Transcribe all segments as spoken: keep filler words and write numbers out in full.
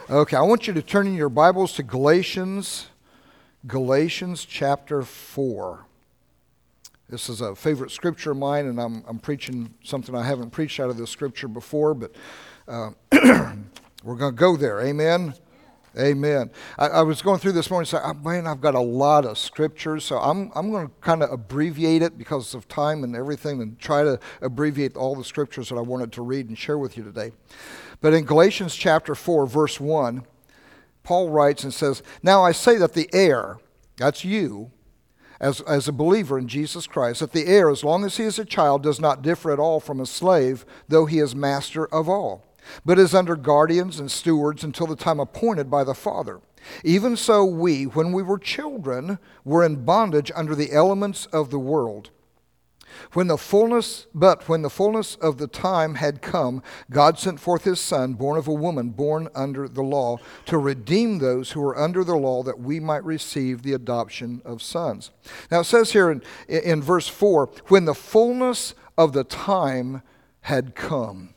Okay, I want you to turn in your Bibles to Galatians, Galatians chapter four. This is a favorite scripture of mine, and I'm, I'm preaching something I haven't preached out of this scripture before, but uh, we're going to go there. Amen? Amen. I, I was going through this morning and said, oh, man, I've got a lot of scriptures, so I'm, I'm going to kind of abbreviate it because of time and everything and try to abbreviate all the scriptures that I wanted to read and share with you today. But in Galatians chapter four, verse one, Paul writes and says, "Now I say that the heir," that's you, as, as a believer in Jesus Christ, "that the heir, as long as he is a child, does not differ at all from a slave, though he is master of all, but is under guardians and stewards until the time appointed by the Father. Even so we, when we were children, were in bondage under the elements of the world. When the fullness, but when the fullness of the time had come, God sent forth his Son, born of a woman, born under the law, to redeem those who were under the law, that we might receive the adoption of sons." Now it says here in, in verse four, when the fullness of the time had come.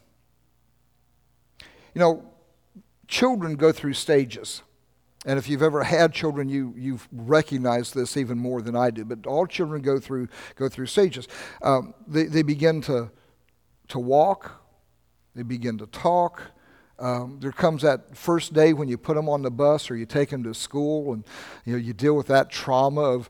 You know, children go through stages. And if you've ever had children, you, you've recognized this even more than I do. But all children go through go through stages. Um, they, they begin to, to walk. They begin to talk. Um, there comes that first day when you put them on the bus or you take them to school, and you know you deal with that trauma of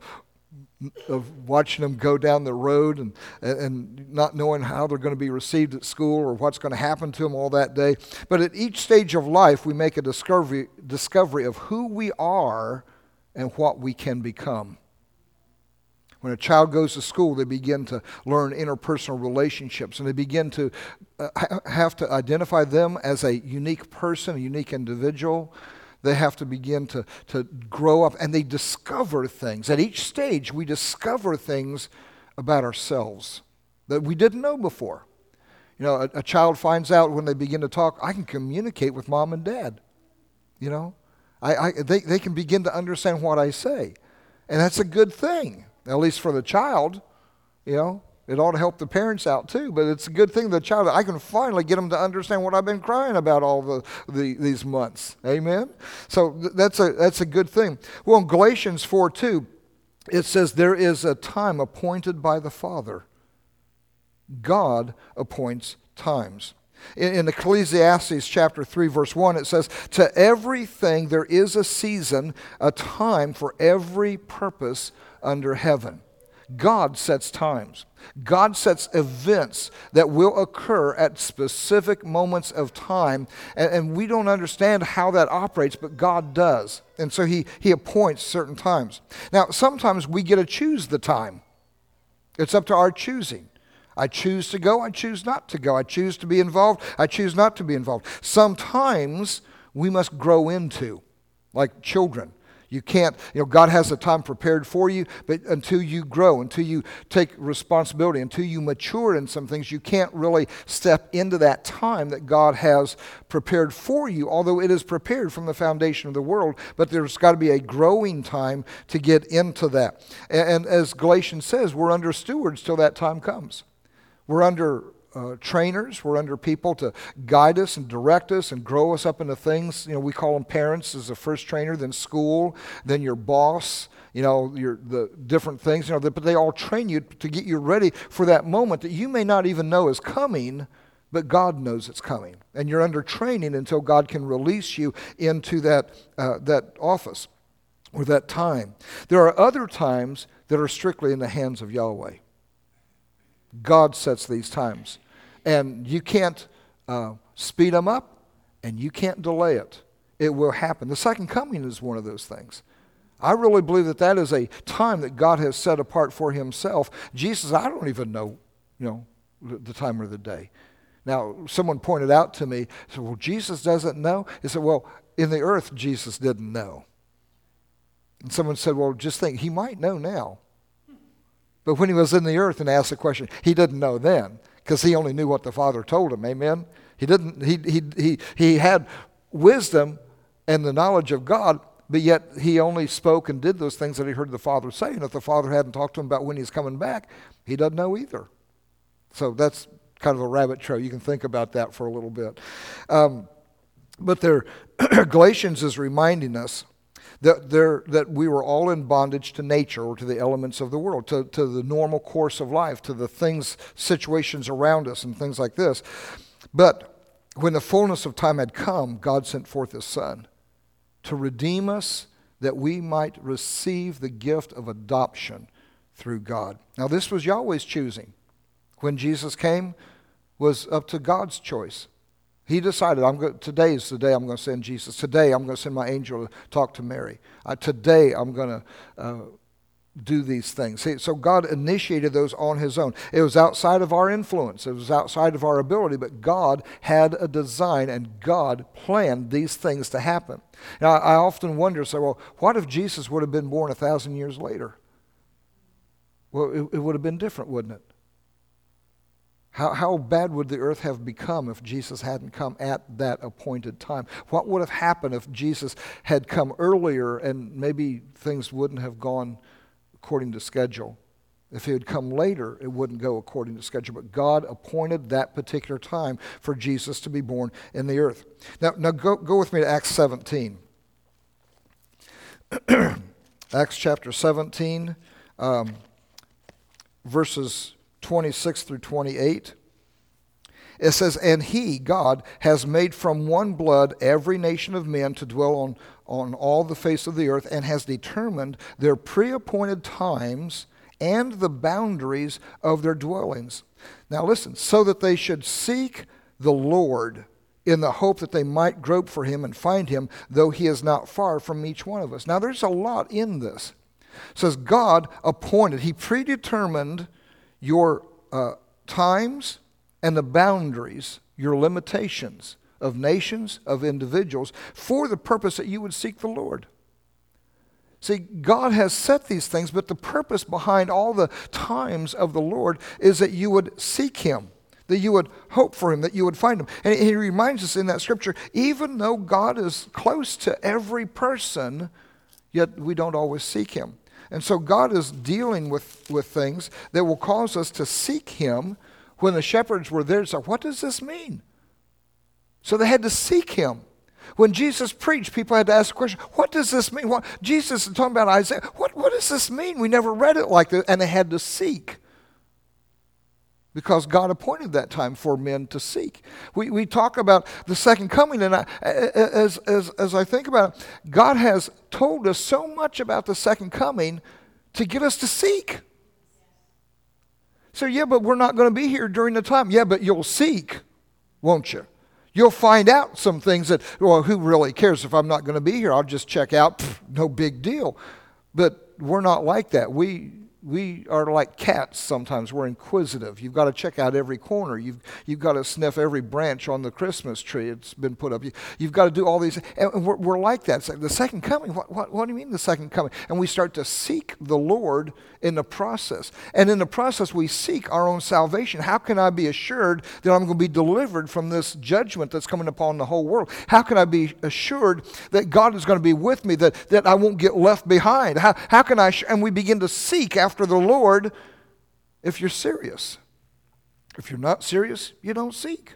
of watching them go down the road and and not knowing how they're going to be received at school or what's going to happen to them all that day. But at each stage of life, we make a discovery discovery of who we are and what we can become. When a child goes to school, they begin to learn interpersonal relationships, and they begin to uh, have to identify them as a unique person, a unique individual. They have to begin to, to grow up, and they discover things. At each stage, we discover things about ourselves that we didn't know before. You know, a, a child finds out when they begin to talk, I can communicate with mom and dad. You know, I, I they, they can begin to understand what I say. And that's a good thing, at least for the child. You know, it ought to help the parents out too, but it's a good thing the child, I can finally get them to understand what I've been crying about all the, the these months. Amen? So th- that's a that's a good thing. Well, in Galatians four two, it says there is a time appointed by the Father. God appoints times. In, in Ecclesiastes chapter three, verse one, it says, "To everything there is a season, a time for every purpose under heaven." God sets times. God sets events that will occur at specific moments of time, and, and we don't understand how that operates, but God does. And so he, he appoints certain times. Now, sometimes we get to choose the time. It's up to our choosing. I choose to go, I choose not to go. I choose to be involved, I choose not to be involved. Sometimes we must grow into, like children. You can't, you know, God has a time prepared for you, but until you grow, until you take responsibility, until you mature in some things, you can't really step into that time that God has prepared for you, although it is prepared from the foundation of the world, but there's got to be a growing time to get into that. And, and as Galatians says, we're under stewards till that time comes. We're under Uh, trainers. We're under people to guide us and direct us and grow us up into things. You know, we call them parents as the first trainer, then school, then your boss, you know, your the different things, you know, but they all train you to get you ready for that moment that you may not even know is coming, but God knows it's coming. And you're under training until God can release you into that uh, that office or that time. There are other times that are strictly in the hands of Yahweh. God sets these times, and you can't uh, speed them up, and you can't delay it. It will happen. The second coming is one of those things. I really believe that that is a time that God has set apart for himself. Jesus, I don't even know, you know, the time of the day. Now, someone pointed out to me, said, well, Jesus doesn't know. He said, well, in the earth, Jesus didn't know. And someone said, well, just think, he might know now. But when he was in the earth and asked the question, he didn't know then, because he only knew what the Father told him. Amen? He didn't. He he he he had wisdom and the knowledge of God, but yet he only spoke and did those things that he heard the Father say. And if the Father hadn't talked to him about when he's coming back, he doesn't know either. So that's kind of a rabbit trail. You can think about that for a little bit. Um, but there, Galatians is reminding us that, there, that we were all in bondage to nature or to the elements of the world, to, to the normal course of life, to the things, situations around us and things like this. But when the fullness of time had come, God sent forth His Son to redeem us, that we might receive the gift of adoption through God. Now this was Yahweh's choosing. When Jesus came, was up to God's choice. He decided, I'm going, today is the day I'm going to send Jesus. Today I'm going to send my angel to talk to Mary. Uh, today I'm going to uh, do these things. See, so God initiated those on His own. It was outside of our influence. It was outside of our ability, but God had a design and God planned these things to happen. Now, I often wonder, say, well, what if Jesus would have been born a thousand years later? Well, it, it would have been different, wouldn't it? How, how bad would the earth have become if Jesus hadn't come at that appointed time? What would have happened if Jesus had come earlier and maybe things wouldn't have gone according to schedule? If He had come later, it wouldn't go according to schedule. But God appointed that particular time for Jesus to be born in the earth. Now, now go, go with me to Acts seventeen. Acts chapter seventeen, um, verses twenty-six through twenty-eight. It says, and He, God, has made from one blood every nation of men to dwell on, on all the face of the earth, and has determined their pre-appointed times and the boundaries of their dwellings. Now listen, so that they should seek the Lord in the hope that they might grope for Him and find Him, though He is not far from each one of us. Now there's a lot in this. It says God appointed, He predetermined your uh, times and the boundaries, your limitations of nations, of individuals, for the purpose that you would seek the Lord. See, God has set these things, but the purpose behind all the times of the Lord is that you would seek Him, that you would hope for Him, that you would find Him. And He reminds us in that scripture, even though God is close to every person, yet we don't always seek Him. And so God is dealing with, with things that will cause us to seek Him. When the shepherds were there, so what does this mean? So they had to seek Him. When Jesus preached, people had to ask the question, what does this mean? What, Jesus is talking about Isaiah. What, what does this mean? We never read it like this. And they had to seek. Because God appointed that time for men to seek. We, we talk about the second coming, and I, as, as, as I think about it, God has told us so much about the second coming to get us to seek. So, yeah, but we're not going to be here during the time. Yeah, but you'll seek, won't you? You'll find out some things that, well, who really cares if I'm not going to be here? I'll just check out. Pfft, no big deal. But we're not like that. We we are like cats sometimes. We're inquisitive. You've got to check out every corner. You've you've got to sniff every branch on the Christmas tree. It's been put up. You, you've got to do all these. And we're, we're like that. It's like the second coming. What, what, what do you mean the second coming? And we start to seek the Lord in the process. And in the process, we seek our own salvation. How can I be assured that I'm going to be delivered from this judgment that's coming upon the whole world? How can I be assured that God is going to be with me, that, that I won't get left behind? How, how can I, and we begin to seek after the Lord if you're serious. If you're not serious, you don't seek.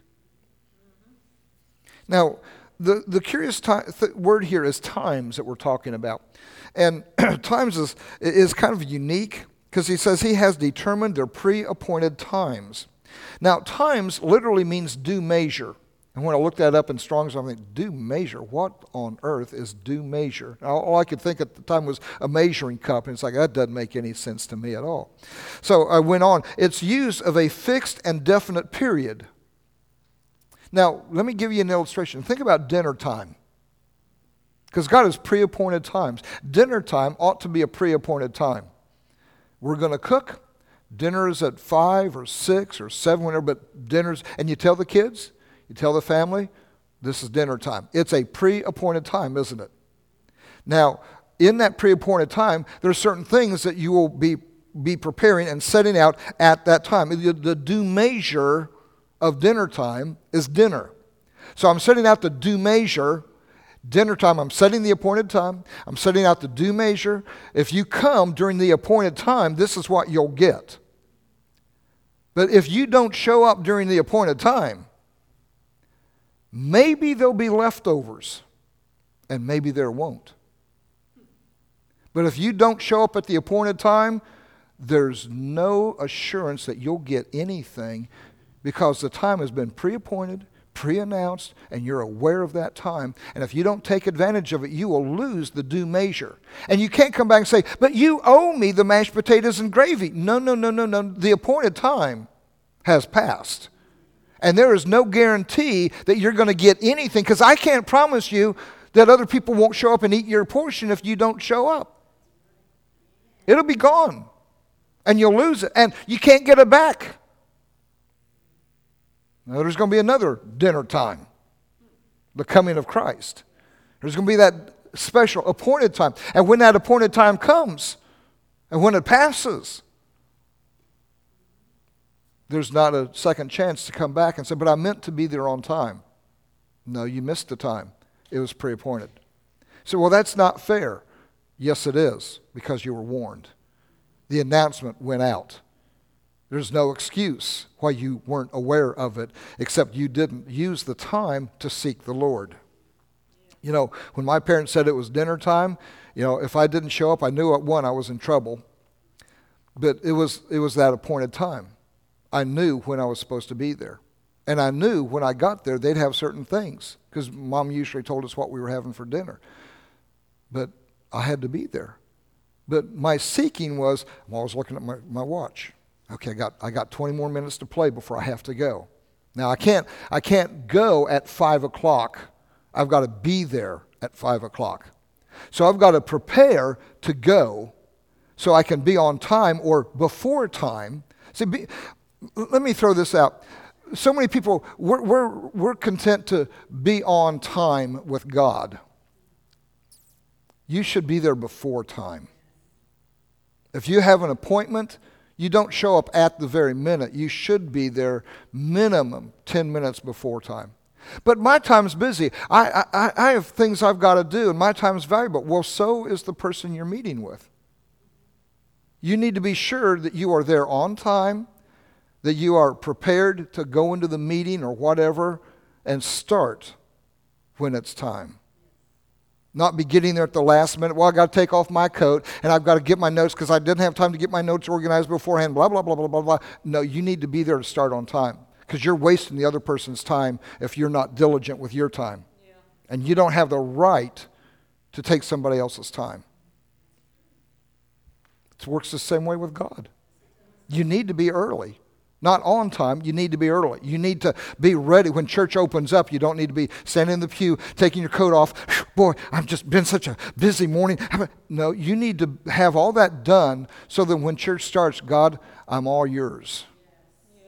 Now, the, the curious ti- th- word here is times that we're talking about. And times is, is kind of unique because he says he has determined their pre-appointed times. Now, times literally means due measure. And when I looked that up in Strong's, I'm thinking, due measure? What on earth is due measure? Now, all I could think at the time was a measuring cup. And it's like, that doesn't make any sense to me at all. So I went on. It's use of a fixed and definite period. Now, let me give you an illustration. Think about dinner time. Because God has pre-appointed times. Dinner time ought to be a pre-appointed time. We're going to cook. Dinner is at five or six or seven, whenever, but dinner's, and you tell the kids, you tell the family, this is dinner time. It's a pre-appointed time, isn't it? Now, in that pre-appointed time, there are certain things that you will be, be preparing and setting out at that time. The, the due measure of dinner time is dinner. So I'm setting out the due measure. Dinner time, I'm setting the appointed time. I'm setting out the due measure. If you come during the appointed time, this is what you'll get. But if you don't show up during the appointed time, maybe there'll be leftovers. and maybe there won't. But if you don't show up at the appointed time, there's no assurance that you'll get anything, because the time has been pre-appointed, pre-announced, and you're aware of that time. And if you don't take advantage of it, you will lose the due measure. And you can't come back and say, but you owe me the mashed potatoes and gravy. No, no, no, no, no. The appointed time has passed. And there is no guarantee that you're going to get anything, because I can't promise you that other people won't show up and eat your portion if you don't show up. It'll be gone, and you'll lose it, and you can't get it back. Now, there's going to be another dinner time, the coming of Christ. There's going to be that special appointed time. And when that appointed time comes, and when it passes, there's not a second chance to come back and say, but I meant to be there on time. No, you missed the time. It was pre-appointed. So, well, that's not fair. Yes, it is, because you were warned. The announcement went out. There's no excuse why you weren't aware of it, except you didn't use the time to seek the Lord. You know, when my parents said it was dinner time, you know, if I didn't show up, I knew at one I was in trouble. But it was it was that appointed time. I knew when I was supposed to be there. And I knew when I got there, they'd have certain things, because Mom usually told us what we were having for dinner. But I had to be there. But my seeking was, I'm always looking at my, my watch. Okay, I got I got twenty more minutes to play before I have to go. Now I can't I can't go at five o'clock. I've got to be there at five o'clock. So I've got to prepare to go so I can be on time or before time. See, be, let me throw this out. So many people, we're, we're, we're content to be on time with God. You should be there before time. If you have an appointment, you don't show up at the very minute. You should be there minimum ten minutes before time. But my time's busy. I, I, I have things I've got to do, and my time's valuable. Well, so is the person you're meeting with. You need to be sure that you are there on time, that you are prepared to go into the meeting or whatever and start when it's time. Not be getting there at the last minute. Well, I got to take off my coat, and I've got to get my notes because I didn't have time to get my notes organized beforehand, blah, blah, blah, blah, blah, blah. No, you need to be there to start on time, because you're wasting the other person's time if you're not diligent with your time. Yeah. And you don't have the right to take somebody else's time. It works the same way with God. You need to be early. Not on time, you need to be early. You need to be ready. When church opens up, you don't need to be standing in the pew, taking your coat off. Boy, I've just been such a busy morning. No, you need to have all that done so that when church starts, God, I'm all yours. Yeah.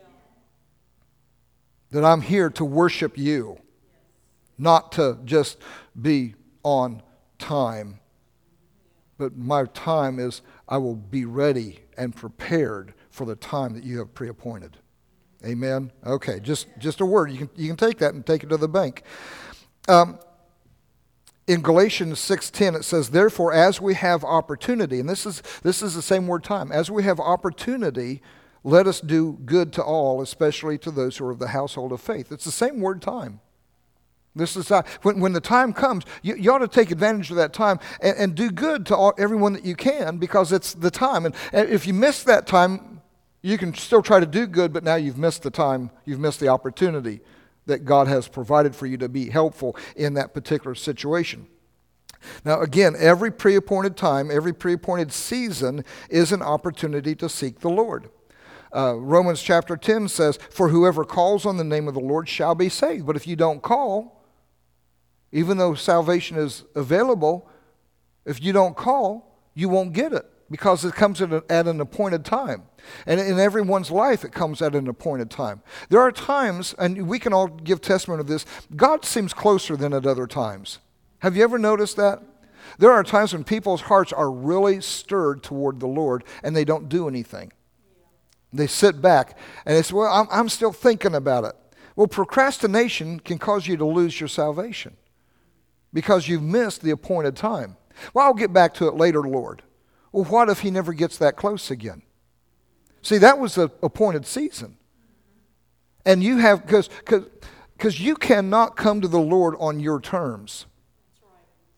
That I'm here to worship you, not to just be on time. But my time is, I will be ready and prepared for the time that you have pre-appointed. Amen? Okay, just, just a word. You can, you can take that and take it to the bank. Um, in Galatians six ten, it says, therefore, as we have opportunity, and this is, this is the same word time, as we have opportunity, let us do good to all, especially to those who are of the household of faith. It's the same word time. This is uh, when, when the time comes, you, you ought to take advantage of that time and, and do good to all, everyone that you can, because it's the time. And, and if you miss that time, you can still try to do good, but now you've missed the time, you've missed the opportunity that God has provided for you to be helpful in that particular situation. Now again, every pre-appointed time, every pre-appointed season is an opportunity to seek the Lord. Uh, Romans chapter ten says, for whoever calls on the name of the Lord shall be saved. But if you don't call, even though salvation is available, if you don't call, you won't get it, because it comes at, a, at an appointed time. And in everyone's life, it comes at an appointed time. There are times, and we can all give testimony of this, God seems closer than at other times. Have you ever noticed that? There are times when people's hearts are really stirred toward the Lord, and they don't do anything. They sit back, and they say, well, I'm, I'm still thinking about it. Well, procrastination can cause you to lose your salvation, because you've missed the appointed time. Well, I'll get back to it later, Lord. Well, what if he never gets that close again? See, that was the appointed season. And you have, because because you cannot come to the Lord on your terms.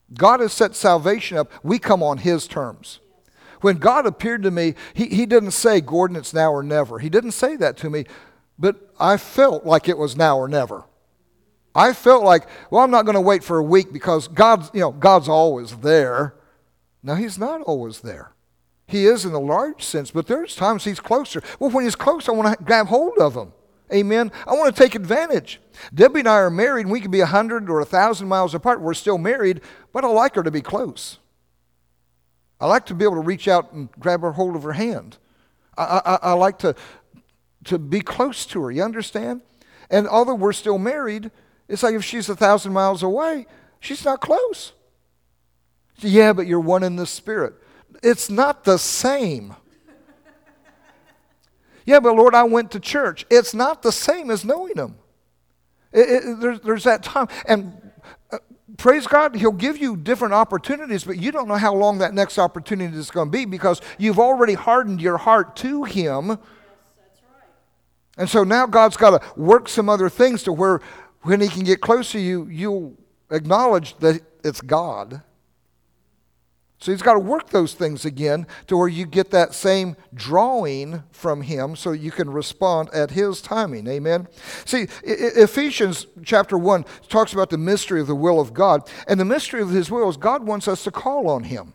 God has set salvation up. We come on His terms. When God appeared to me, he, he didn't say, Gordon, it's now or never. He didn't say that to me, but I felt like it was now or never. I felt like, well, I'm not going to wait for a week because God's, you know, God's always there. No, He's not always there. He is in the large sense, but there's times He's closer. Well, when He's close, I want to grab hold of Him. Amen. I want to take advantage. Debbie and I are married, and we can be a hundred or a thousand miles apart. We're still married, but I like her to be close. I like to be able to reach out and grab her hold of her hand. I, I, I like to, to be close to her. You understand? And although we're still married, it's like if she's a thousand miles away, she's not close. Yeah, but you're one in the Spirit. It's not the same. Yeah, but Lord, I went to church. It's not the same as knowing Him. It, it, there's, there's that time. And uh, praise God, He'll give you different opportunities, but you don't know how long that next opportunity is going to be because you've already hardened your heart to Him. Yes, that's right. And so now God's got to work some other things to where when He can get close to you, you'll acknowledge that it's God. So He's got to work those things again to where you get that same drawing from Him so you can respond at His timing. Amen? See, Ephesians chapter one talks about the mystery of the will of God. And the mystery of His will is God wants us to call on Him.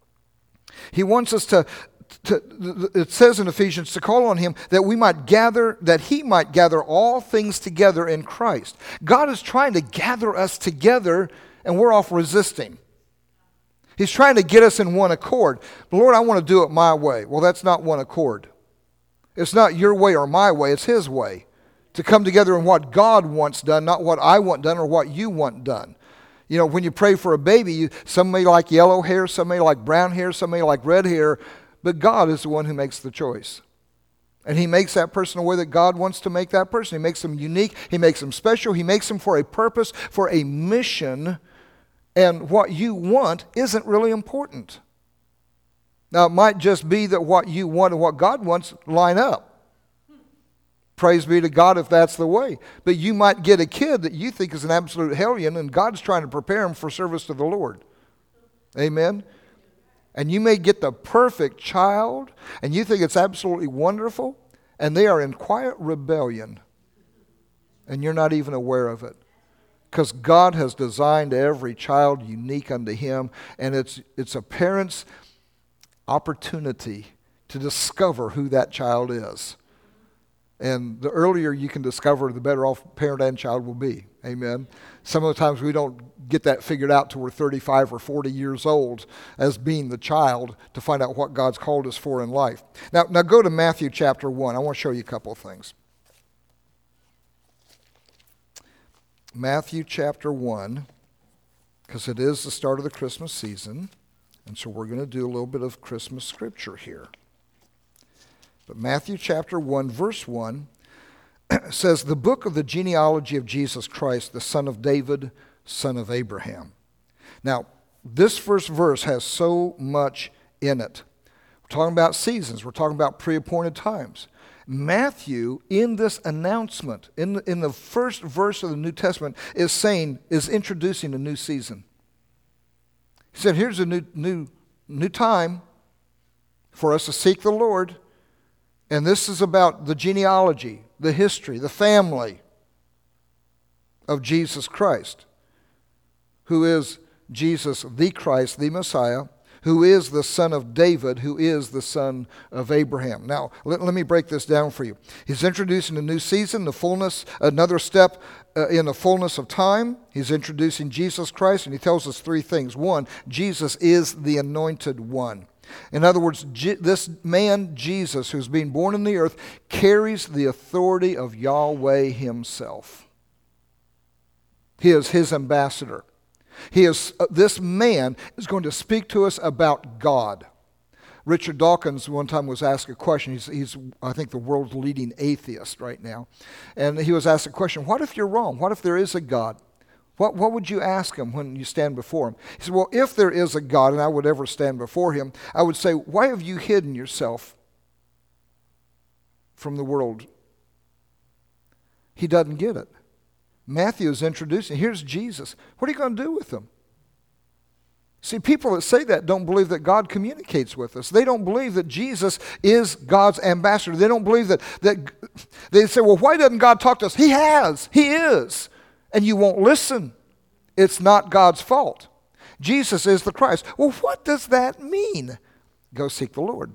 He wants us to, to, it says in Ephesians, to call on Him that we might gather, that He might gather all things together in Christ. God is trying to gather us together and we're off resisting. He's trying to get us in one accord. But Lord, I want to do it my way. Well, that's not one accord. It's not your way or my way. It's His way. To come together in what God wants done, not what I want done or what you want done. You know, when you pray for a baby, you, some may like yellow hair, some may like brown hair, some may like red hair. But God is the one who makes the choice. And He makes that person the way that God wants to make that person. He makes them unique. He makes them special. He makes them for a purpose, for a mission. And what you want isn't really important. Now, it might just be that what you want and what God wants line up. Praise be to God if that's the way. But you might get a kid that you think is an absolute hellion, and God's trying to prepare him for service to the Lord. Amen? And you may get the perfect child, and you think it's absolutely wonderful, and they are in quiet rebellion, and you're not even aware of it. Because God has designed every child unique unto Him, and it's it's a parent's opportunity to discover who that child is. And the earlier you can discover, the better off parent and child will be. Amen. Some of the times we don't get that figured out till we're thirty-five or forty years old as being the child to find out what God's called us for in life. Now, now go to Matthew chapter one. I want to show you a couple of things. Matthew chapter one, because it is the start of the Christmas season, and so we're going to do a little bit of Christmas scripture here. But Matthew chapter one, verse one, says, the book of the genealogy of Jesus Christ, the son of David, son of Abraham. Now, this first verse has so much in it. We're talking about seasons. We're talking about pre-appointed times. Matthew, in this announcement, in the, in the first verse of the New Testament, is saying, is introducing a new season. He said, here's a new, new, new time for us to seek the Lord, and this is about the genealogy, the history, the family of Jesus Christ, who is Jesus, the Christ, the Messiah, who is the son of David, who is the son of Abraham. Now, let, let me break this down for you. He's introducing a new season, the fullness, another step uh, in the fullness of time. He's introducing Jesus Christ, and he tells us three things. One, Jesus is the anointed one. In other words, J- this man, Jesus, who's being born in the earth, carries the authority of Yahweh Himself. He is His ambassador. He is, uh, this man is going to speak to us about God. Richard Dawkins one time was asked a question. He's, he's, I think, the world's leading atheist right now. And he was asked a question, what if you're wrong? What if there is a God? What, what would you ask Him when you stand before Him? He said, well, if there is a God and I would ever stand before Him, I would say, why have you hidden yourself from the world? He doesn't get it. Matthew is introducing, here's Jesus. What are you going to do with Him? See, people that say that don't believe that God communicates with us. They don't believe that Jesus is God's ambassador. They don't believe that, that they say, well, why doesn't God talk to us? He has. He is. And you won't listen. It's not God's fault. Jesus is the Christ. Well, what does that mean? Go seek the Lord.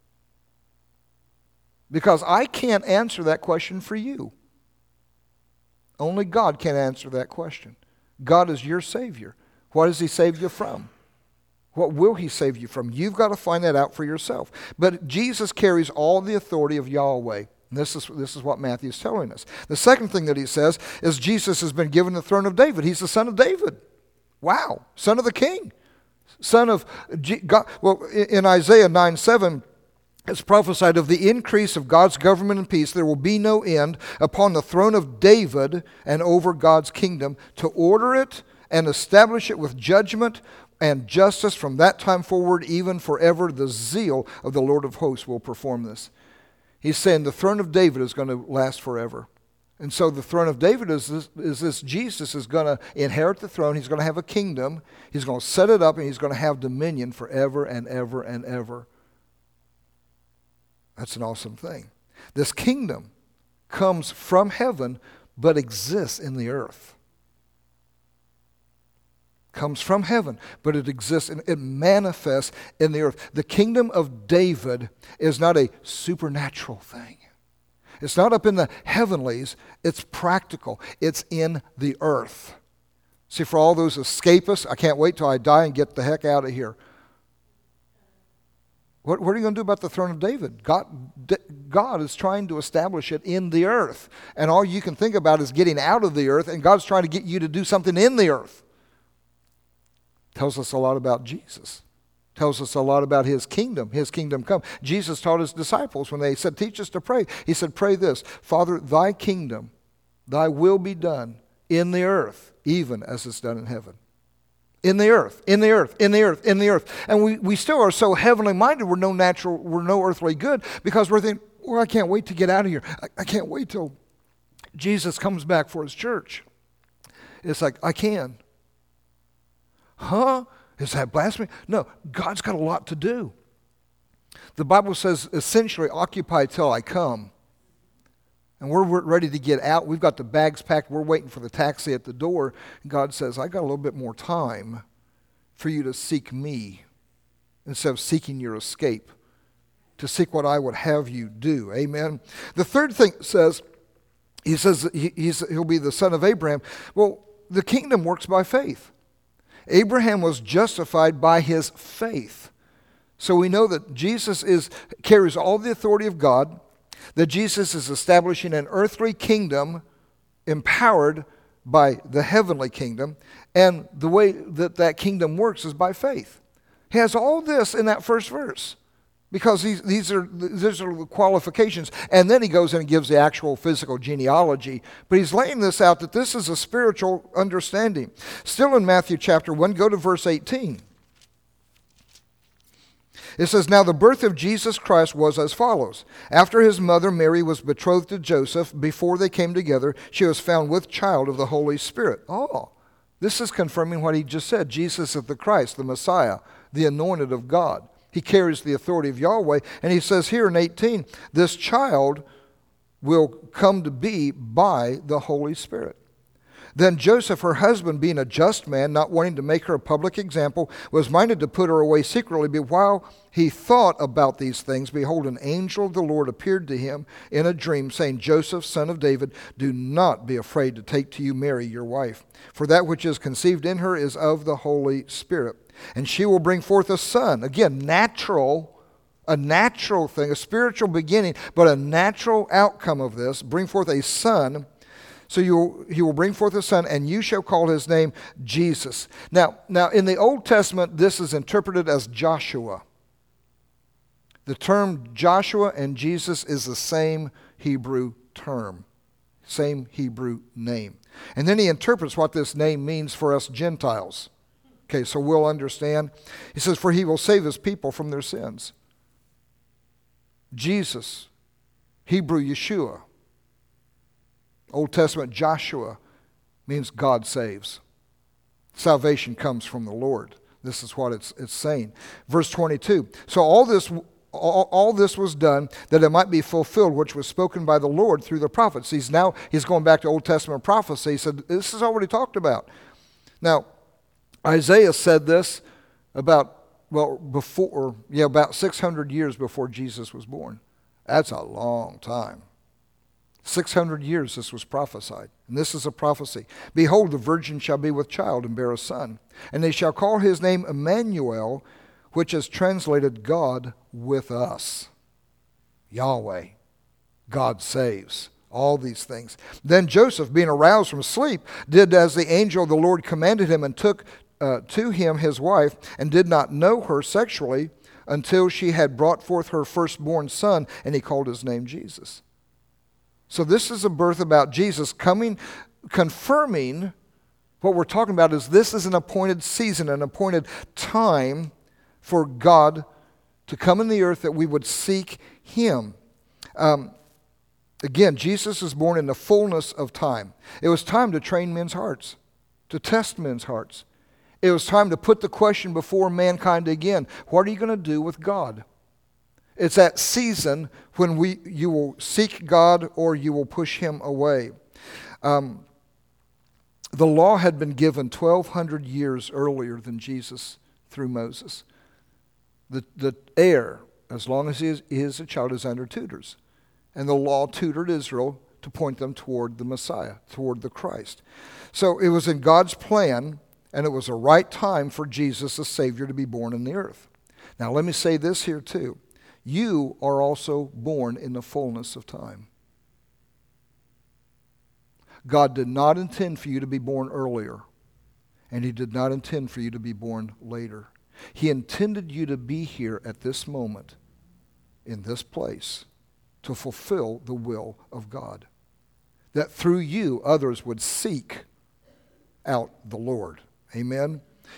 Because I can't answer that question for you. Only God can answer that question. God is your Savior. What does He save you from? What will He save you from? You've got to find that out for yourself. But Jesus carries all the authority of Yahweh. And this is, this is what Matthew is telling us. The second thing that he says is Jesus has been given the throne of David. He's the son of David. Wow. Son of the king. Son of G- God. Well, in Isaiah nine seven, it's prophesied of the increase of God's government and peace. There will be no end upon the throne of David and over God's kingdom, to order it and establish it with judgment and justice from that time forward, even forever. The zeal of the Lord of hosts will perform this. He's saying the throne of David is going to last forever. And so the throne of David is this, is this Jesus is going to inherit the throne. He's going to have a kingdom. He's going to set it up, and he's going to have dominion forever and ever and ever. That's an awesome thing. This kingdom comes from heaven, but exists in the earth. Comes from heaven, but it exists and it manifests in the earth. The kingdom of David is not a supernatural thing. It's not up in the heavenlies. It's practical. It's in the earth. See, for all those escapists, I can't wait till I die and get the heck out of here. What, what are you going to do about the throne of David? God, God is trying to establish it in the earth. And all you can think about is getting out of the earth, and God's trying to get you to do something in the earth. Tells us a lot about Jesus. Tells us a lot about His kingdom. His kingdom come. Jesus taught His disciples when they said, teach us to pray. He said, pray this: Father, thy kingdom, thy will be done in the earth, even as it's done in heaven. In the earth, in the earth, in the earth, in the earth. And we, we still are so heavenly minded, we're no natural, we're no earthly good, because we're thinking, well, I can't wait to get out of here. I, I can't wait till Jesus comes back for His church. It's like, I can. Huh? Is that blasphemy? No, God's got a lot to do. The Bible says, essentially, occupy till I come. And we're ready to get out. We've got the bags packed. We're waiting for the taxi at the door. God says, I got a little bit more time for you to seek me instead of seeking your escape, to seek what I would have you do. Amen. The third thing says, he says he, he's, he'll be the son of Abraham. Well, the kingdom works by faith. Abraham was justified by his faith. So we know that Jesus is carries all the authority of God, that Jesus is establishing an earthly kingdom empowered by the heavenly kingdom, and the way that that kingdom works is by faith. He has all this in that first verse, because these, these are these are the qualifications. And then he goes in and gives the actual physical genealogy. But he's laying this out that this is a spiritual understanding. Still in Matthew chapter one, go to verse eighteen. It says, now the birth of Jesus Christ was as follows. After his mother Mary was betrothed to Joseph, before they came together, she was found with child of the Holy Spirit. Oh, this is confirming what he just said. Jesus is the Christ, the Messiah, the anointed of God. He carries the authority of Yahweh. And he says here in eighteen, this child will come to be by the Holy Spirit. Then Joseph, her husband, being a just man, not wanting to make her a public example, was minded to put her away secretly. But while he thought about these things, behold, an angel of the Lord appeared to him in a dream, saying, Joseph, son of David, do not be afraid to take to you Mary, your wife. For that which is conceived in her is of the Holy Spirit. And she will bring forth a son. Again, natural, a natural thing, a spiritual beginning, but a natural outcome of this. Bring forth a son. So you, he will bring forth a son, and you shall call his name Jesus. Now, now, in the Old Testament, this is interpreted as Joshua. The term Joshua and Jesus is the same Hebrew term, same Hebrew name. And then he interprets what this name means for us Gentiles. Okay, so we'll understand. He says, for he will save his people from their sins. Jesus, Hebrew Yeshua. Old Testament Joshua means God saves. Salvation comes from the Lord. This is what it's, it's saying. Verse twenty-two. So all this, all, all this was done that it might be fulfilled, which was spoken by the Lord through the prophets. He's now, he's going back to Old Testament prophecy. He said, this is already talked about. Now, Isaiah said this about, well, before, yeah, about six hundred years before Jesus was born. That's a long time. six hundred years this was prophesied. And this is a prophecy. Behold, the virgin shall be with child and bear a son. And they shall call his name Emmanuel, which is translated God with us. Yahweh. God saves. All these things. Then Joseph, being aroused from sleep, did as the angel of the Lord commanded him, and took uh, to him his wife, and did not know her sexually until she had brought forth her firstborn son, and he called his name Jesus. So this is a birth about Jesus coming, confirming what we're talking about is this is an appointed season, an appointed time for God to come in the earth that we would seek him. Um, again, Jesus is born in the fullness of time. It was time to train men's hearts, to test men's hearts. It was time to put the question before mankind again, what are you going to do with God? It's that season when we you will seek God or you will push him away. Um, the law had been given twelve hundred years earlier than Jesus through Moses. The, the heir, as long as he is, he is a child, is under tutors. And the law tutored Israel to point them toward the Messiah, toward the Christ. So it was in God's plan, and it was a right time for Jesus, the Savior, to be born in the earth. Now let me say this here too. You are also born in the fullness of time. God did not intend for you to be born earlier, and he did not intend for you to be born later. He intended you to be here at this moment, in this place, to fulfill the will of God. That through you, others would seek out the Lord. Amen?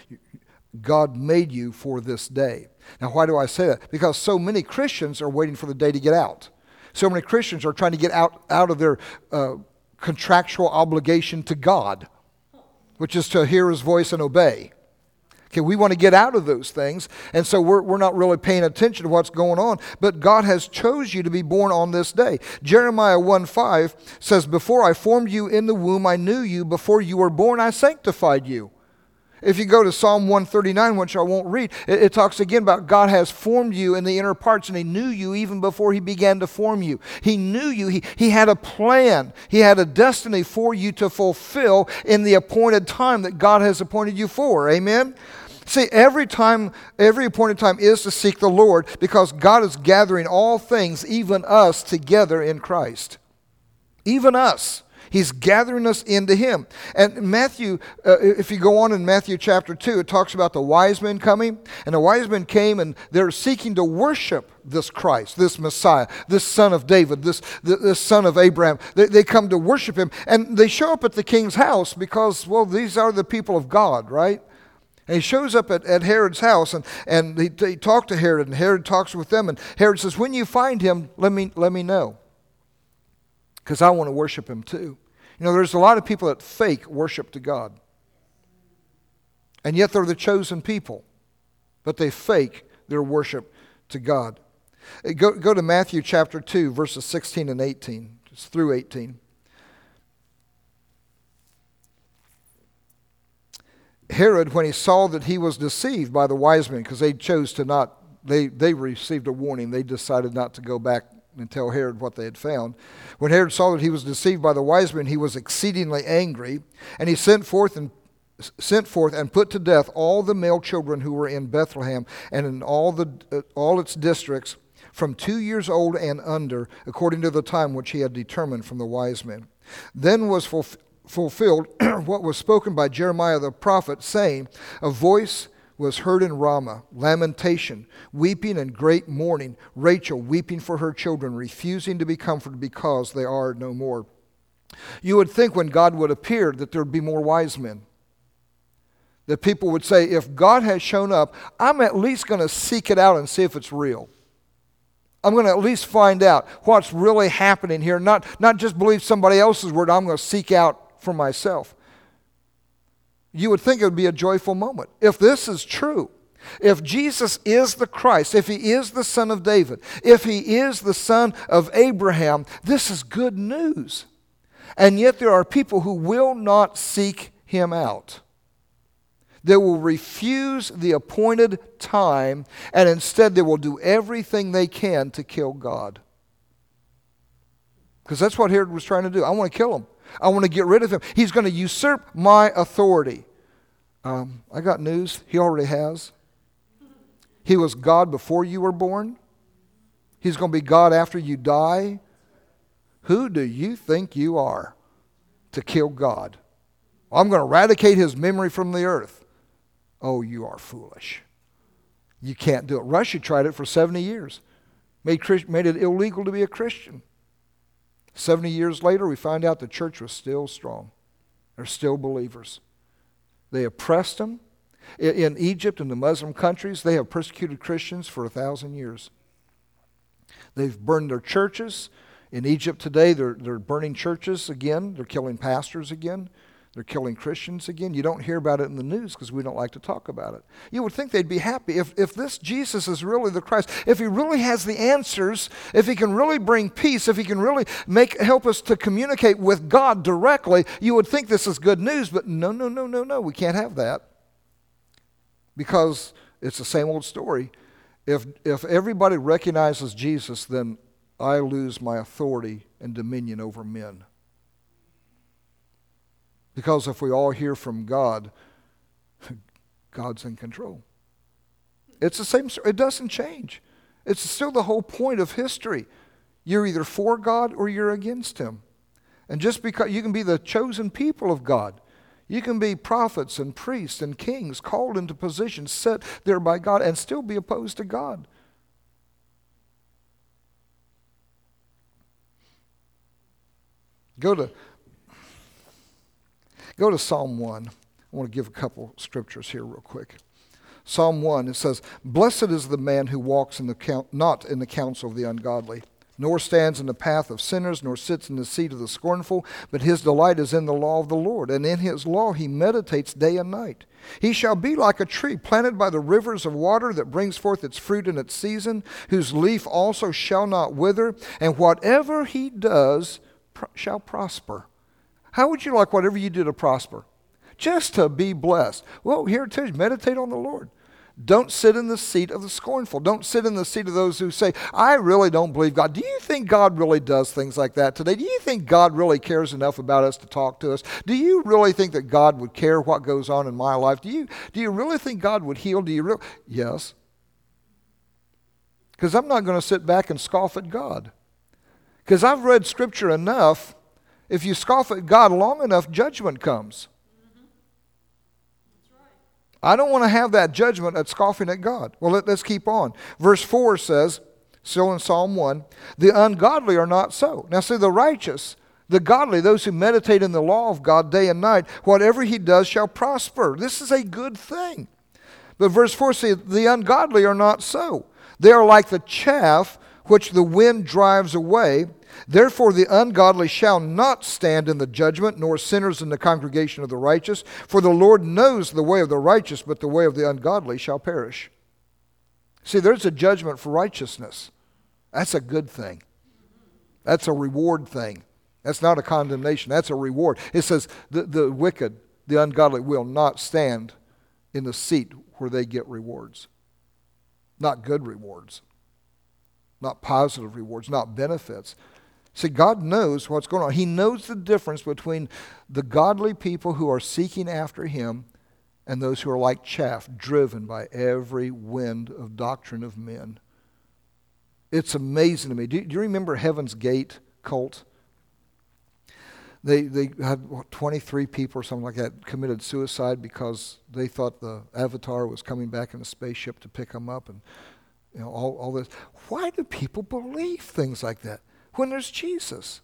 God made you for this day. Now, why do I say that? Because so many Christians are waiting for the day to get out. So many Christians are trying to get out, out of their uh, contractual obligation to God, which is to hear his voice and obey. Okay, we want to get out of those things, and so we're, we're not really paying attention to what's going on, but God has chose you to be born on this day. Jeremiah one five says, before I formed you in the womb, I knew you. Before you were born, I sanctified you. If you go to Psalm one thirty-nine, which I won't read, it, it talks again about God has formed you in the inner parts, and he knew you even before he began to form you. He knew you. He, he had a plan. He had a destiny for you to fulfill in the appointed time that God has appointed you for. Amen? See, every time, every appointed time is to seek the Lord, because God is gathering all things, even us, together in Christ. Even us. He's gathering us into him. And Matthew, uh, if you go on in Matthew chapter two, it talks about the wise men coming. And the wise men came and they're seeking to worship this Christ, this Messiah, this son of David, this, this son of Abraham. They, they come to worship him. And they show up at the king's house because, well, these are the people of God, right? And he shows up at, at Herod's house, and, and he, he talked to Herod, and Herod talks with them. And Herod says, when you find him, let me, let me know, because I want to worship him too. You know, there's a lot of people that fake worship to God. And yet they're the chosen people. But they fake their worship to God. Go, go to Matthew chapter two, verses sixteen and eighteen. Just through eighteen. Herod, when he saw that he was deceived by the wise men, because they chose to not, they, they received a warning. They decided not to go back and tell Herod what they had found. When Herod saw that he was deceived by the wise men, he was exceedingly angry, and he sent forth and sent forth and put to death all the male children who were in Bethlehem and in all the uh, all its districts, from two years old and under, according to the time which he had determined from the wise men. Then was fulfilled fulfilled what was spoken by Jeremiah the prophet, saying, a voice was heard in Ramah, lamentation, weeping and great mourning, Rachel weeping for her children, refusing to be comforted because they are no more. You would think when God would appear that there would be more wise men. That people would say, if God has shown up, I'm at least going to seek it out and see if it's real. I'm going to at least find out what's really happening here. Not, not just believe somebody else's word, I'm going to seek out for myself. you would think it would be a joyful moment. If this is true, if Jesus is the Christ, if he is the Son of David, if he is the son of Abraham, this is good news. And yet there are people who will not seek him out. They will refuse the appointed time, and instead they will do everything they can to kill God. Because that's what Herod was trying to do. I want to kill him. I want to get rid of him. He's going to usurp my authority. Um, I got news. He already has. He was God before you were born. He's going to be God after you die. Who do you think you are to kill God? I'm going to eradicate his memory from the earth. Oh, you are foolish. You can't do it. Russia tried it for seventy years. Made, made it illegal to be a Christian. seventy years later, we find out the church was still strong. They're still believers. They oppressed them. In Egypt and the Muslim countries, they have persecuted Christians for a thousand years. They've burned their churches. In Egypt today, they're, they're burning churches again. They're killing pastors again. They're killing Christians again. You don't hear about it in the news because we don't like to talk about it. You would think they'd be happy if, if this Jesus is really the Christ, if he really has the answers, if he can really bring peace, if he can really make help us to communicate with God directly, you would think this is good news. But no, no, no, no, no. We can't have that because it's the same old story. If, if everybody recognizes Jesus, then I lose my authority and dominion over men. Because if we all hear from God, God's in control. It's the same story. It doesn't change. It's still the whole point of history. You're either for God or you're against him. And just because you can be the chosen people of God, you can be prophets and priests and kings called into positions set there by God and still be opposed to God. Go to Go to Psalm one. I want to give a couple scriptures here real quick. Psalm one, it says, "Blessed is the man who walks in the count, not in the counsel of the ungodly, nor stands in the path of sinners, nor sits in the seat of the scornful, but his delight is in the law of the Lord, and in his law he meditates day and night. He shall be like a tree planted by the rivers of water that brings forth its fruit in its season, whose leaf also shall not wither, and whatever he does pr- shall prosper." How would you like whatever you do to prosper? Just to be blessed. Well, here it is. Meditate on the Lord. Don't sit in the seat of the scornful. Don't sit in the seat of those who say, I really don't believe God. Do you think God really does things like that today? Do you think God really cares enough about us to talk to us? Do you really think that God would care what goes on in my life? Do you, do you really think God would heal? Do you really? Yes. Because I'm not going to sit back and scoff at God. Because I've read Scripture enough. If you scoff at God long enough, judgment comes. Mm-hmm. That's right. I don't want to have that judgment at scoffing at God. Well, let, let's keep on. Verse four says, still in Psalm one, "The ungodly are not so." Now see, the righteous, the godly, those who meditate in the law of God day and night, whatever he does shall prosper. This is a good thing. But verse four says, "The ungodly are not so. They are like the chaff which the wind drives away. Therefore the ungodly shall not stand in the judgment, nor sinners in the congregation of the righteous. For the Lord knows the way of the righteous, but the way of the ungodly shall perish." See, there's a judgment for righteousness. That's a good thing. That's a reward thing. That's not a condemnation. That's a reward. It says the, the wicked, the ungodly, will not stand in the seat where they get rewards. Not good rewards. Not positive rewards. Not benefits. See, God knows what's going on. He knows the difference between the godly people who are seeking after him and those who are like chaff, driven by every wind of doctrine of men. It's amazing to me. Do, do you remember Heaven's Gate cult? They, they had what, twenty-three people or something like that committed suicide because they thought the Avatar was coming back in a spaceship to pick them up, and you know all, all this. Why do people believe things like that when there's Jesus?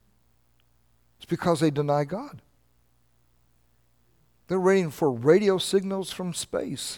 It's because they deny God. They're waiting for radio signals from space.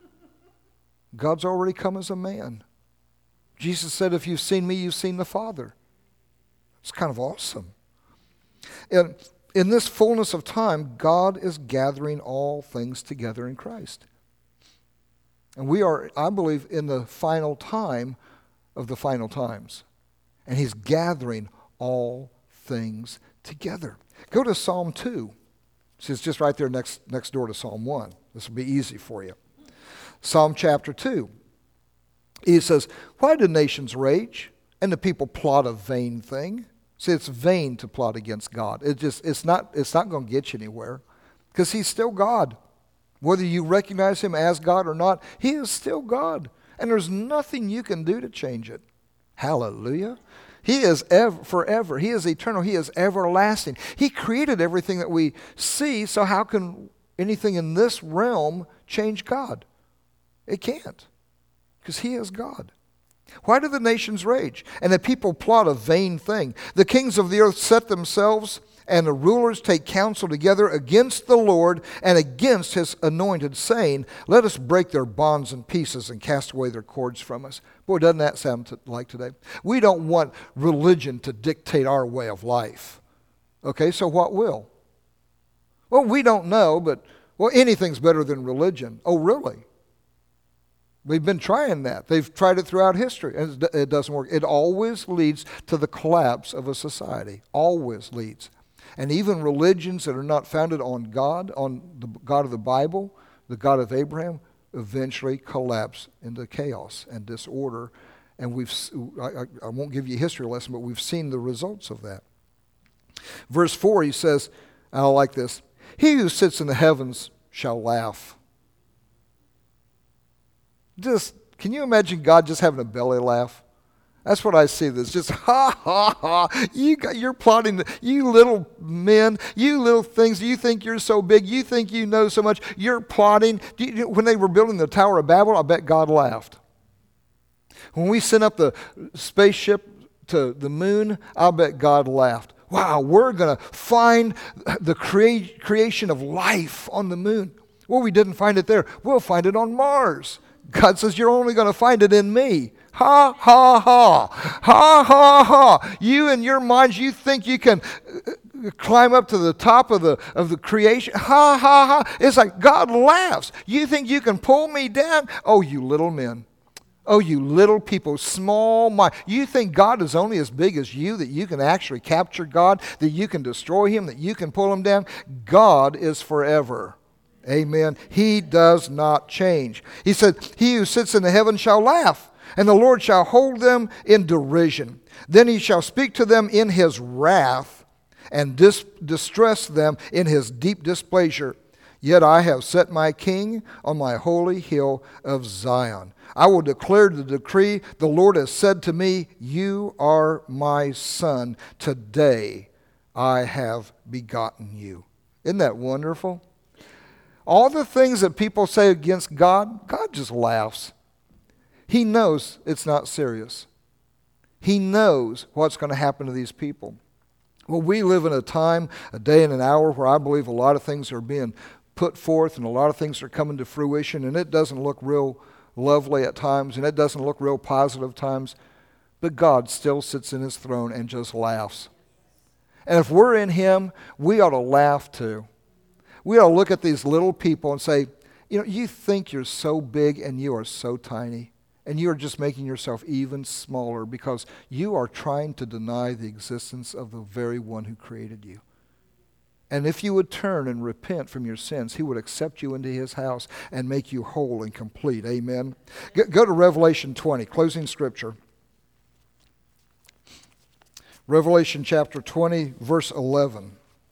God's already come as a man. Jesus said, "If you've seen me, you've seen the Father." It's kind of awesome. And in this fullness of time, God is gathering all things together in Christ. And we are, I believe, in the final time of the final times. And he's gathering all things together. Go to Psalm two. See, it's just right there next, next door to Psalm one. This will be easy for you. Psalm chapter two. He says, why do nations rage and the people plot a vain thing? See, it's vain to plot against God. It just, it's not, it's not going to get you anywhere because he's still God. Whether you recognize him as God or not, he is still God. And there's nothing you can do to change it. Hallelujah. He is ever, forever. He is eternal. He is everlasting. He created everything that we see, so how can anything in this realm change God? It can't, because he is God. Why do the nations rage, and the people plot a vain thing? The kings of the earth set themselves, and the rulers take counsel together against the Lord and against his anointed, saying, let us break their bonds in pieces and cast away their cords from us. Boy, doesn't that sound t- like today? We don't want religion to dictate our way of life. Okay, so what will? Well, we don't know, but, well, anything's better than religion. Oh, really? We've been trying that. They've tried it throughout history, and it doesn't work. It always leads to the collapse of a society. Always leads. And even religions that are not founded on God, on the God of the Bible, the God of Abraham, eventually collapse into chaos and disorder. And we've, I, I won't give you a history lesson, but we've seen the results of that. Verse four, he says, I like this, he who sits in the heavens shall laugh. Just, can you imagine God just having a belly laugh? That's what I see this. Just ha, ha, ha. You got, you're plotting, the, you little men, you little things, you think you're so big, you think you know so much, you're plotting. Do you, when they were building the Tower of Babel, I bet God laughed. When we sent up the spaceship to the moon, I bet God laughed. Wow, we're going to find the crea- creation of life on the moon. Well, we didn't find it there. We'll find it on Mars. God says, you're only going to find it in me. Ha, ha, ha. Ha, ha, ha. You in your minds, you think you can climb up to the top of the of the creation. Ha, ha, ha. It's like God laughs. You think you can pull me down? Oh, you little men. Oh, you little people, small mind. You think God is only as big as you, that you can actually capture God, that you can destroy him, that you can pull him down? God is forever. Amen. He does not change. He said, he who sits in the heaven shall laugh, and the Lord shall hold them in derision. Then he shall speak to them in his wrath and dis- distress them in his deep displeasure. Yet I have set my king on my holy hill of Zion. I will declare the decree. The Lord has said to me, you are my son. Today I have begotten you. Isn't that wonderful? All the things that people say against God, God just laughs. He knows it's not serious. He knows what's going to happen to these people. Well, we live in a time, a day and an hour where I believe a lot of things are being put forth and a lot of things are coming to fruition, and it doesn't look real lovely at times, and it doesn't look real positive times, but God still sits in his throne and just laughs. And if we're in him, we ought to laugh too. We ought to look at these little people and say, you know, you think you're so big and you are so tiny, and you are just making yourself even smaller because you are trying to deny the existence of the very one who created you. And if you would turn and repent from your sins, he would accept you into his house and make you whole and complete. Amen. Go to Revelation twenty, closing scripture. Revelation chapter twenty, verse eleven.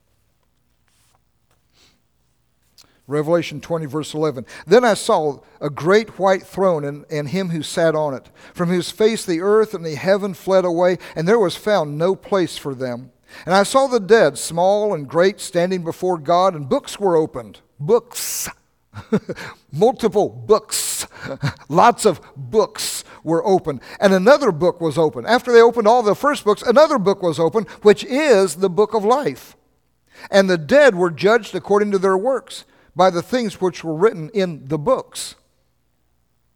Revelation twenty, verse eleven. Then I saw a great white throne and, and him who sat on it, from whose face the earth and the heaven fled away, and there was found no place for them. And I saw the dead, small and great, standing before God, and books were opened. Books. Multiple books. Lots of books were opened. And another book was opened. After they opened all the first books, another book was opened, which is the book of life. And the dead were judged according to their works, by the things which were written in the books.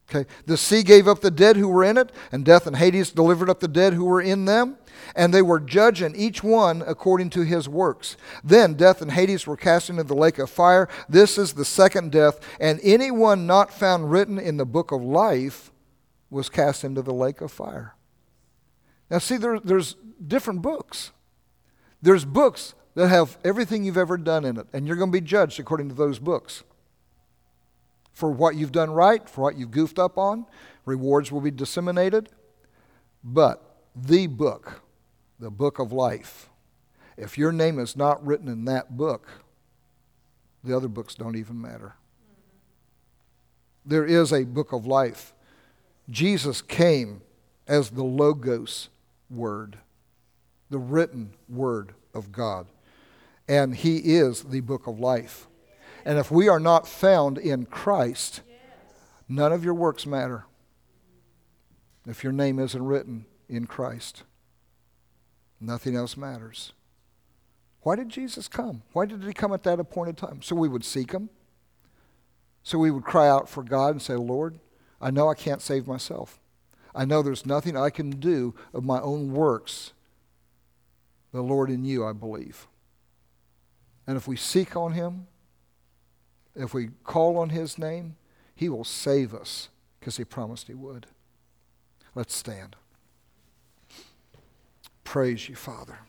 Okay. The sea gave up the dead who were in it, and death and Hades delivered up the dead who were in them. And they were judged, and each one according to his works. Then death and Hades were cast into the lake of fire. This is the second death. And anyone not found written in the book of life was cast into the lake of fire. Now see, there, there's different books. There's books that have everything you've ever done in it, and you're going to be judged according to those books. For what you've done right, for what you've goofed up on, rewards will be disseminated. But the book, the book of life, if your name is not written in that book, the other books don't even matter. There is a book of life. Jesus came as the Logos word, the written word of God. And he is the book of life. And if we are not found in Christ, none of your works matter if your name isn't written in Christ. Nothing else matters. Why did Jesus come? Why did he come at that appointed time? So we would seek him. So we would cry out for God and say, Lord, I know I can't save myself. I know there's nothing I can do of my own works. The Lord, in you I believe. And if we seek on him, if we call on his name, he will save us because he promised he would. Let's stand. Praise you, Father.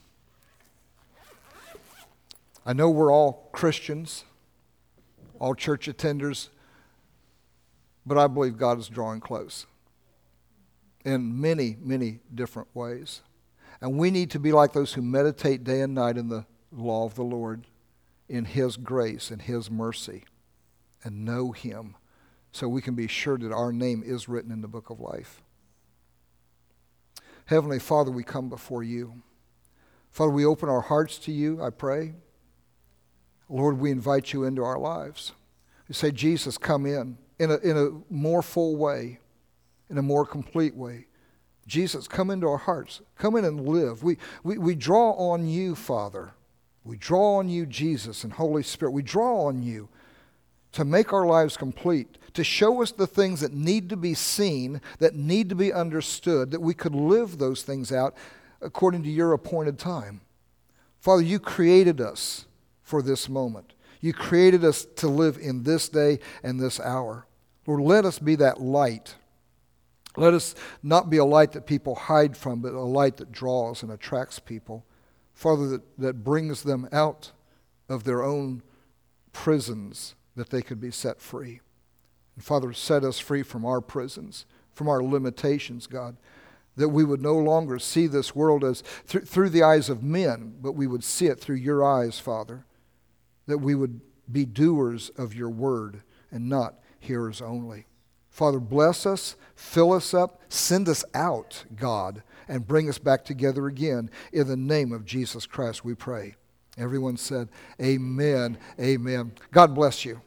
I know we're all Christians, all church attenders, but I believe God is drawing close in many, many different ways. And we need to be like those who meditate day and night in the law of the Lord, in his grace and his mercy, and know him so we can be sure that our name is written in the book of life. Heavenly Father, we come before you. Father, we open our hearts to you, I pray. Lord, we invite you into our lives. We say, Jesus, come in in a, in a more full way, in a more complete way. Jesus, come into our hearts. Come in and live. We, we, we draw on you, Father. We draw on you, Jesus and Holy Spirit. We draw on you to make our lives complete, to show us the things that need to be seen, that need to be understood, that we could live those things out according to your appointed time. Father, you created us for this moment. You created us to live in this day and this hour. Lord, let us be that light. Let us not be a light that people hide from, but a light that draws and attracts people. Father, that, that brings them out of their own prisons, that they could be set free. And Father, set us free from our prisons, from our limitations, God, that we would no longer see this world as th- through the eyes of men, but we would see it through your eyes, Father, that we would be doers of your word and not hearers only. Father, bless us, fill us up, send us out, God, and bring us back together again. In the name of Jesus Christ we pray. Everyone said, amen, amen. God bless you.